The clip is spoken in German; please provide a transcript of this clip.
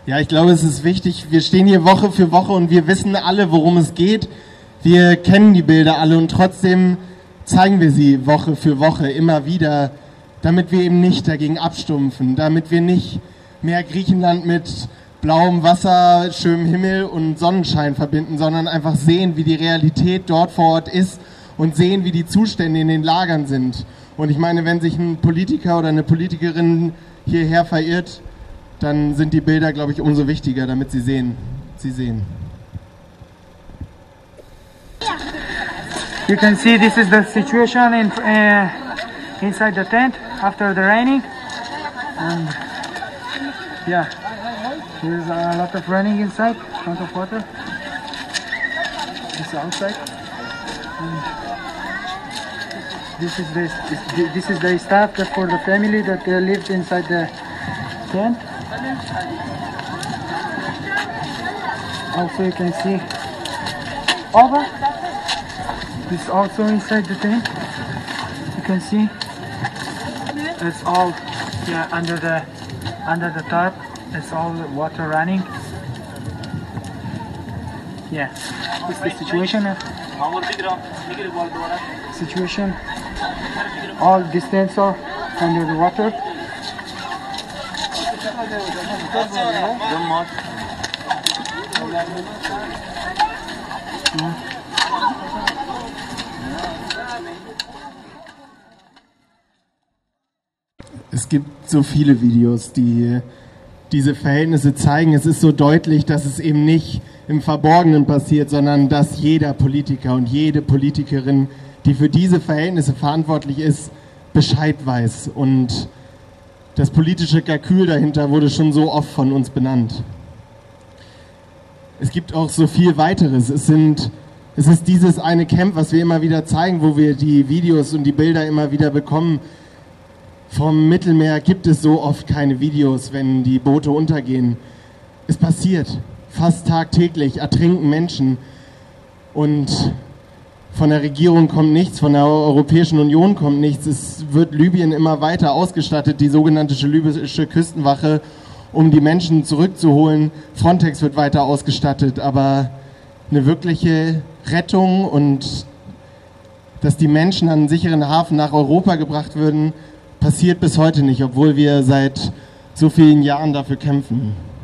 Ja, ich glaube, es ist wichtig. Wir stehen hier Woche für Woche und wir wissen alle, worum es geht. Wir kennen die Bilder alle und trotzdem zeigen wir sie Woche für Woche immer wieder, damit wir eben nicht dagegen abstumpfen, damit wir nicht mehr Griechenland mit blauem Wasser, schönem Himmel und Sonnenschein verbinden, sondern einfach sehen, wie die Realität dort vor Ort ist und sehen, wie die Zustände in den Lagern sind. Und ich meine, wenn sich ein Politiker oder eine Politikerin hierher verirrt, dann sind die Bilder, glaube ich, umso wichtiger, damit sie sehen. You can see this is the situation inside the tent after the raining, and yeah, there's a lot of raining inside, a lot of water. This outside. And this is the staff that for the family that lived inside the tent. Also, you can see over. This is also inside the tent. You can see it's all under the tarp. It's all the water running. Yeah, this is the situation. All these tents are under the water. Es gibt so viele Videos, die diese Verhältnisse zeigen. Es ist so deutlich, dass es eben nicht im Verborgenen passiert, sondern dass jeder Politiker und jede Politikerin, die für diese Verhältnisse verantwortlich ist, Bescheid weiß. Und das politische Kalkül dahinter wurde schon so oft von uns benannt. Es gibt auch so viel weiteres. Es ist dieses eine Camp, was wir immer wieder zeigen, wo wir die Videos und die Bilder immer wieder bekommen. Vom Mittelmeer gibt es so oft keine Videos, wenn die Boote untergehen. Es passiert fast tagtäglich, ertrinken Menschen. Und von der Regierung kommt nichts, von der Europäischen Union kommt nichts. Es wird Libyen immer weiter ausgestattet, die sogenannte libysche Küstenwache, um die Menschen zurückzuholen. Frontex wird weiter ausgestattet, aber eine wirkliche Rettung und dass die Menschen an einen sicheren Hafen nach Europa gebracht würden, passiert bis heute nicht, obwohl wir seit so vielen Jahren dafür kämpfen.